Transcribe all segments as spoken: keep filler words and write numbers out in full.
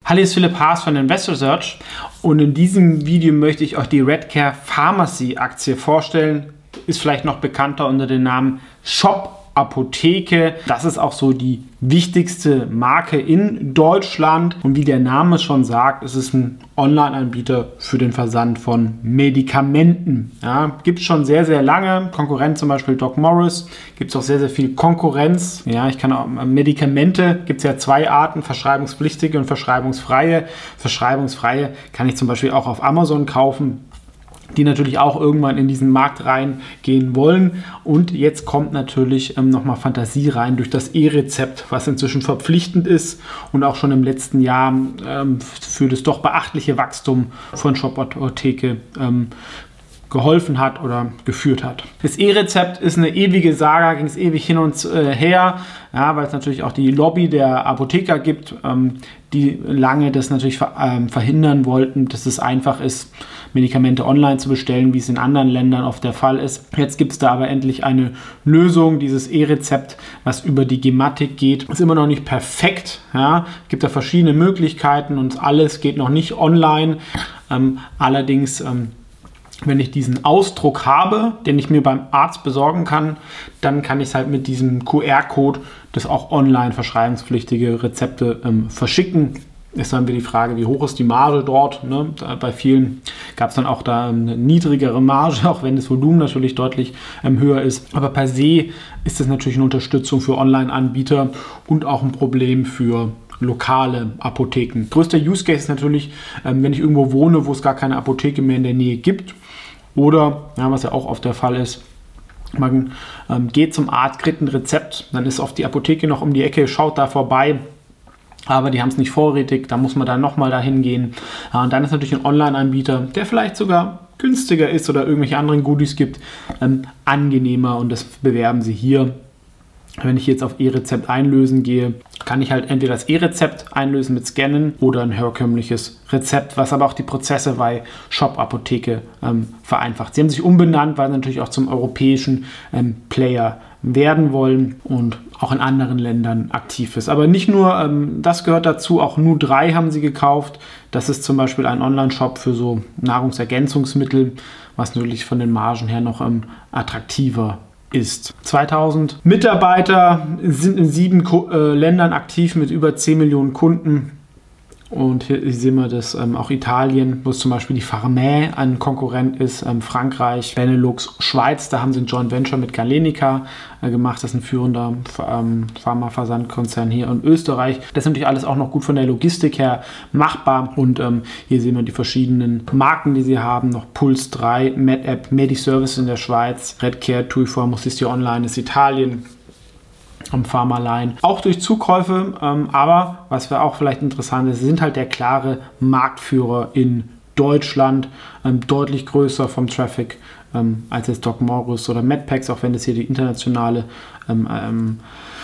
Hallo, hier ist Philipp Haas von Investor Search und in diesem Video möchte ich euch die Redcare Pharmacy Aktie vorstellen. Ist vielleicht noch bekannter unter dem Namen Shop Apotheke. Das ist auch so die wichtigste Marke in Deutschland und wie der Name schon sagt, ist es ein Online-Anbieter für den Versand von Medikamenten. Ja, gibt es schon sehr, sehr lange. Konkurrent zum Beispiel Doc Morris. Gibt es auch sehr, sehr viel Konkurrenz. Ja, ich kann auch Medikamente, gibt es ja zwei Arten, verschreibungspflichtige und verschreibungsfreie. Verschreibungsfreie kann ich zum Beispiel auch auf Amazon kaufen, die natürlich auch irgendwann in diesen Markt reingehen wollen. Und jetzt kommt natürlich ähm, nochmal Fantasie rein durch das E-Rezept, was inzwischen verpflichtend ist und auch schon im letzten Jahr ähm, für das doch beachtliche Wachstum von Shop Apotheke ähm, geholfen hat oder geführt hat. Das E-Rezept ist eine ewige Saga, ging es ewig hin und äh, her, ja, weil es natürlich auch die Lobby der Apotheker gibt, ähm, die lange das natürlich ver ähm, verhindern wollten, dass es einfach ist, Medikamente online zu bestellen, wie es in anderen Ländern oft der Fall ist. Jetzt gibt es da aber endlich eine Lösung, dieses E-Rezept, was über die Gematik geht. Ist immer noch nicht perfekt, ja, gibt da verschiedene Möglichkeiten und alles geht noch nicht online. Ähm, allerdings ähm, wenn ich diesen Ausdruck habe, den ich mir beim Arzt besorgen kann, dann kann ich es halt mit diesem Q R-Code das auch online verschreibungspflichtige Rezepte ähm, verschicken. Ist dann wieder die Frage, wie hoch ist die Marge dort? Ne? Bei vielen gab es dann auch da eine niedrigere Marge, auch wenn das Volumen natürlich deutlich ähm, höher ist. Aber per se ist das natürlich eine Unterstützung für Online-Anbieter und auch ein Problem für lokale Apotheken. Größter Use Case ist natürlich, ähm, wenn ich irgendwo wohne, wo es gar keine Apotheke mehr in der Nähe gibt. Oder, ja, was ja auch oft der Fall ist, man ähm, geht zum Arzt, kriegt ein Rezept, dann ist oft die Apotheke noch um die Ecke, schaut da vorbei, aber die haben es nicht vorrätig, da muss man dann nochmal dahin gehen. Ja, und dann ist natürlich ein Online-Anbieter, der vielleicht sogar günstiger ist oder irgendwelche anderen Goodies gibt, ähm, angenehmer und das bewerben sie hier. Wenn ich jetzt auf E-Rezept einlösen gehe, kann ich halt entweder das E-Rezept einlösen mit Scannen oder ein herkömmliches Rezept, was aber auch die Prozesse bei Shop Apotheke ähm, vereinfacht. Sie haben sich umbenannt, weil sie natürlich auch zum europäischen ähm, Player werden wollen und auch in anderen Ländern aktiv ist. Aber nicht nur ähm, das gehört dazu, auch Nu drei haben sie gekauft. Das ist zum Beispiel ein Online-Shop für so Nahrungsergänzungsmittel, was natürlich von den Margen her noch ähm, attraktiver ist. zweitausend Mitarbeiter sind in sieben Ko- äh, Ländern aktiv mit über zehn Millionen Kunden. Und hier sehen wir das ähm, auch Italien, wo es zum Beispiel die Pharmae ein Konkurrent ist, ähm, Frankreich, Benelux, Schweiz, da haben sie ein Joint Venture mit Galenica äh, gemacht, das ist ein führender ähm, Pharmaversandkonzern hier, und Österreich. Das ist natürlich alles auch noch gut von der Logistik her machbar und ähm, hier sehen wir die verschiedenen Marken, die sie haben, noch Puls drei, MedApp, Mediservice in der Schweiz, Redcare, TUI Pharma, Mossisti Online ist Italien, am Pharmaline. Auch durch Zukäufe, ähm, aber was wir auch vielleicht interessant ist, sind halt der klare Marktführer in Deutschland, ähm, deutlich größer vom Traffic ähm, als jetzt Doc Morris oder Medpacks, auch wenn das hier die internationale ähm, ähm,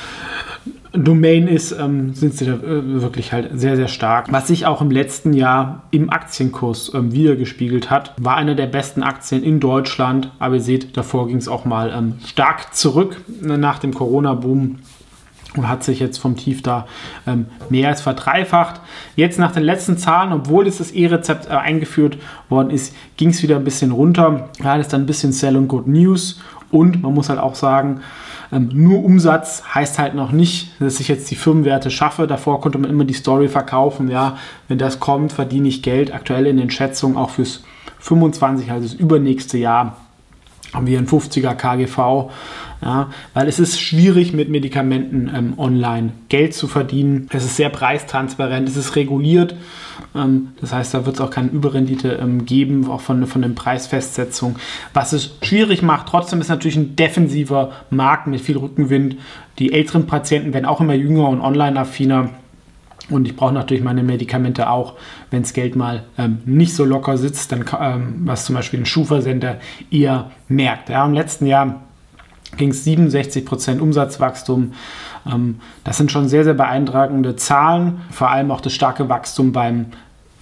Domain ist, ähm, sind sie da äh, wirklich halt sehr, sehr stark. Was sich auch im letzten Jahr im Aktienkurs ähm, wiedergespiegelt hat, war eine der besten Aktien in Deutschland, aber ihr seht, davor ging es auch mal ähm, stark zurück äh, nach dem Corona-Boom und hat sich jetzt vom Tief da ähm, mehr als verdreifacht. Jetzt nach den letzten Zahlen, obwohl jetzt das E-Rezept äh, eingeführt worden ist, ging es wieder ein bisschen runter. Ja, das ist dann ein bisschen Sell und Good News und man muss halt auch sagen, Ähm, nur Umsatz heißt halt noch nicht, dass ich jetzt die Firmenwerte schaffe. Davor konnte man immer die Story verkaufen, ja, wenn das kommt, verdiene ich Geld. Aktuell in den Schätzungen auch fürs fünfundzwanzig, also das übernächste Jahr, haben wir ein fünfziger K G V, ja, weil es ist schwierig mit Medikamenten ähm, online Geld zu verdienen. Es ist sehr preistransparent, es ist reguliert. Ähm, das heißt, da wird es auch keine Überrendite ähm, geben, auch von, von den Preisfestsetzungen. Was es schwierig macht, trotzdem ist natürlich ein defensiver Markt mit viel Rückenwind. Die älteren Patienten werden auch immer jünger und online-affiner. Und ich brauche natürlich meine Medikamente auch, wenn das Geld mal ähm, nicht so locker sitzt, dann, ähm, was zum Beispiel ein Schufa-Sender eher merkt. Ja, im letzten Jahr ging es siebenundsechzig Prozent Umsatzwachstum. Ähm, das sind schon sehr, sehr beeindruckende Zahlen. Vor allem auch das starke Wachstum beim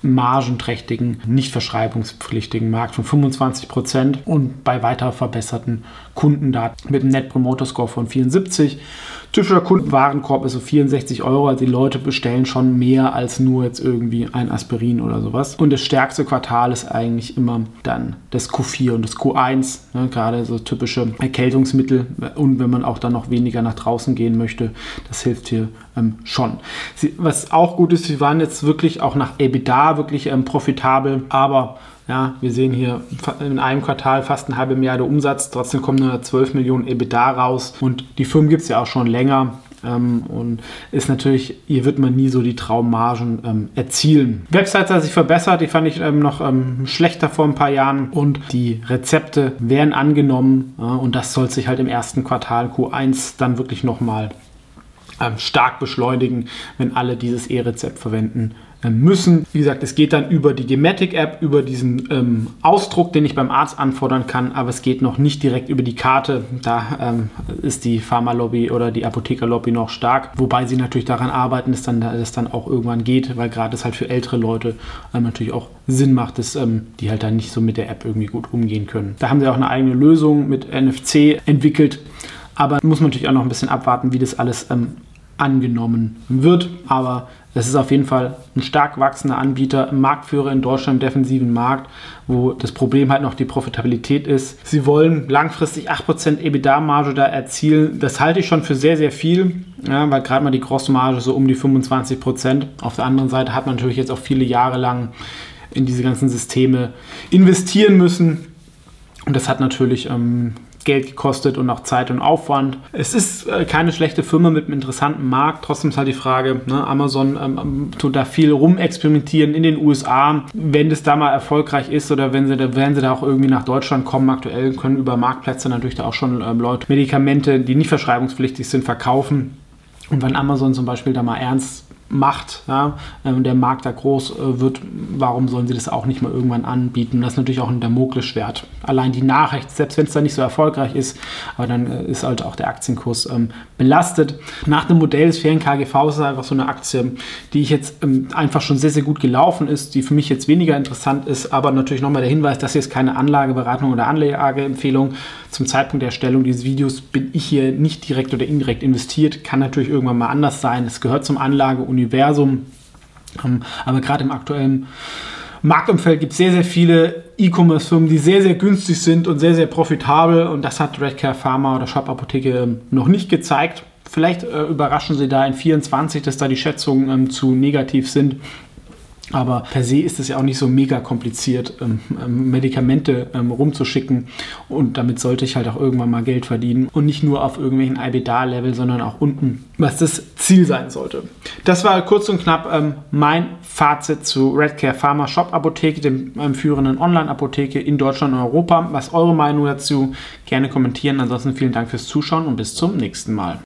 margenträchtigen, nicht verschreibungspflichtigen Markt von fünfundzwanzig Prozent und bei weiter verbesserten Kundendaten mit einem Net Promoter Score von vierundsiebzig. Typischer Kundenwarenkorb ist so vierundsechzig Euro, also die Leute bestellen schon mehr als nur jetzt irgendwie ein Aspirin oder sowas. Und das stärkste Quartal ist eigentlich immer dann das Q vier und das Q eins, ne, gerade so typische Erkältungsmittel, und wenn man auch dann noch weniger nach draußen gehen möchte, das hilft hier ähm, schon. Sie, was auch gut ist, sie waren jetzt wirklich auch nach EBITDA wirklich ähm, profitabel, aber ja, wir sehen hier in einem Quartal fast eine halbe Milliarde Umsatz, trotzdem kommen nur zwölf Millionen EBITDA raus, und die Firmen gibt es ja auch schon länger. Ähm, und ist natürlich, hier wird man nie so die Traummargen ähm, erzielen. Die Website hat sich verbessert, die fand ich ähm, noch ähm, schlechter vor ein paar Jahren, und die Rezepte werden angenommen, äh, und das soll sich halt im ersten Quartal Q eins dann wirklich nochmal ähm, stark beschleunigen, wenn alle dieses E-Rezept verwenden müssen. Wie gesagt, es geht dann über die Gematic-App, über diesen ähm, Ausdruck, den ich beim Arzt anfordern kann, aber es geht noch nicht direkt über die Karte. Da ähm, ist die Pharmalobby oder die Apothekerlobby noch stark, wobei sie natürlich daran arbeiten, dass dann, das dann auch irgendwann geht, weil gerade es halt für ältere Leute ähm, natürlich auch Sinn macht, dass ähm, die halt dann nicht so mit der App irgendwie gut umgehen können. Da haben sie auch eine eigene Lösung mit N F C entwickelt, aber muss man natürlich auch noch ein bisschen abwarten, wie das alles ähm, angenommen wird, aber das ist auf jeden Fall ein stark wachsender Anbieter, ein Marktführer in Deutschland im defensiven Markt, wo das Problem halt noch die Profitabilität ist. Sie wollen langfristig acht Prozent EBITDA-Marge da erzielen. Das halte ich schon für sehr, sehr viel, ja, weil gerade mal die Grossmarge so um die fünfundzwanzig Prozent. Auf der anderen Seite hat man natürlich jetzt auch viele Jahre lang in diese ganzen Systeme investieren müssen, und das hat natürlich ähm, Geld gekostet und auch Zeit und Aufwand. Es ist äh, keine schlechte Firma mit einem interessanten Markt. Trotzdem ist halt die Frage, ne, Amazon ähm, tut da viel rumexperimentieren in den U S A. Wenn das da mal erfolgreich ist oder wenn sie da, werden sie da auch irgendwie nach Deutschland kommen, aktuell können über Marktplätze natürlich da auch schon ähm, Leute Medikamente, die nicht verschreibungspflichtig sind, verkaufen. Und wenn Amazon zum Beispiel da mal ernst macht, ja, und der Markt da groß äh, wird, warum sollen sie das auch nicht mal irgendwann anbieten? Das ist natürlich auch ein Damoklesschwert. Allein die Nachricht, selbst wenn es da nicht so erfolgreich ist, aber dann äh, ist halt auch der Aktienkurs ähm, belastet. Nach dem Modell des fairen K G V ist es einfach so eine Aktie, die ich jetzt ähm, einfach schon sehr, sehr gut gelaufen ist, die für mich jetzt weniger interessant ist, aber natürlich nochmal der Hinweis, das hier ist keine Anlageberatung oder Anlageempfehlung. Zum Zeitpunkt der Erstellung dieses Videos bin ich hier nicht direkt oder indirekt investiert, kann natürlich irgendwann mal anders sein. Es gehört zum Anlageuniversum. Universum. Aber gerade im aktuellen Marktumfeld gibt es sehr, sehr viele E-Commerce-Firmen, die sehr, sehr günstig sind und sehr, sehr profitabel. Und das hat Redcare Pharma oder Shop Apotheke noch nicht gezeigt. Vielleicht äh, überraschen sie da in vierundzwanzig, dass da die Schätzungen ähm, zu negativ sind. Aber per se ist es ja auch nicht so mega kompliziert, ähm, ähm, Medikamente ähm, rumzuschicken, und damit sollte ich halt auch irgendwann mal Geld verdienen und nicht nur auf irgendwelchen EBITDA-Level, sondern auch unten, was das Ziel sein sollte. Das war kurz und knapp ähm, mein Fazit zu Redcare Pharma Shop Apotheke, dem ähm, führenden Online-Apotheke in Deutschland und Europa. Was ist eure Meinung dazu? Gerne kommentieren. Ansonsten vielen Dank fürs Zuschauen und bis zum nächsten Mal.